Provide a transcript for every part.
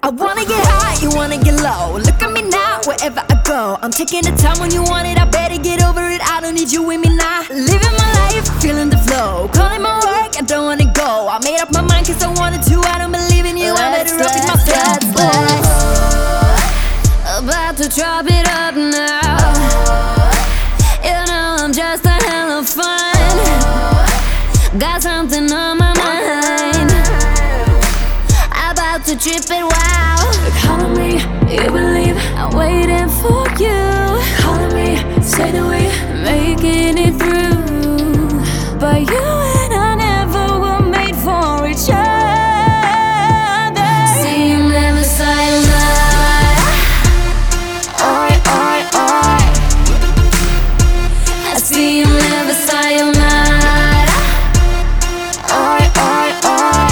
I wanna get high, you wanna get low. Look at me now, wherever I go. I'm taking the time when you want it, I better get over it. I don't need you with me now. Living my life, feeling the flow. Calling my work, I don't wanna go. I made up my mind cause I wanted to. I don't believe in you, I better up with myself. About to drop it up now. You know I'm just a hell of fun. Got something on my mind. About to trip it, wow. Calling me, you believe I'm waiting for you. Calling me, say that we're making it through. But you and I never were made for each other. See you never sayonara. Oi, oi, oi. I see you never sayonara. Oi, oi, oi.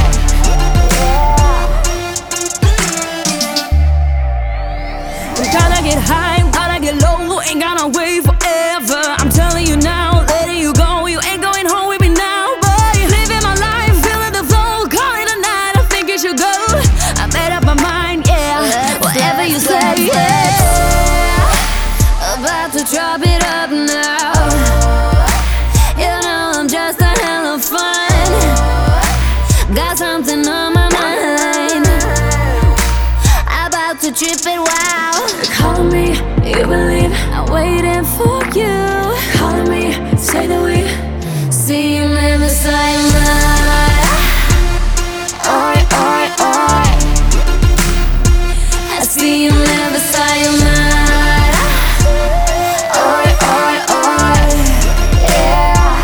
Gotta get high, gotta get low, ain't gonna wait forever. I'm telling you now, letting you go, you ain't going home with me now, boy. Living my life, feeling the flow, call it a night, I think you should go. I made up my mind, yeah, whatever you say, yeah. About to drop it up now. You know I'm just a hell of fun. Got something on my mind. About to trip it, wow. Calling me, you believe I'm waiting for you. Calling me, say that we see you never sayonara. Oi, oi, oi. I see you never sayonara. Oi, oi, oi. Yeah.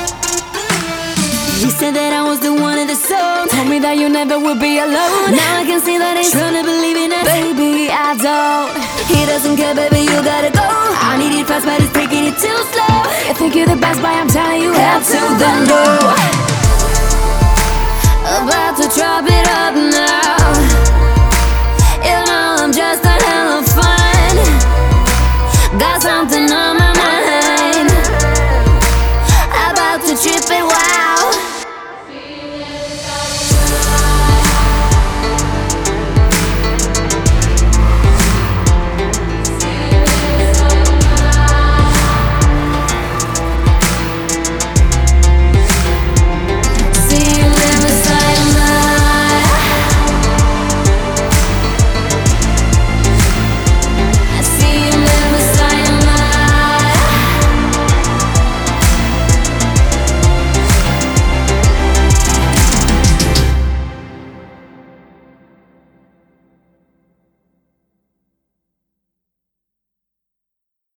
You said that I was the one in the song. Told me that you never would be alone. Now I can see that it's trying to believe in it. Baby, I don't. He doesn't care, baby, you gotta go. I need it fast, but it's taking it too slow. You think you're the best, but I'm telling you, hell to the no.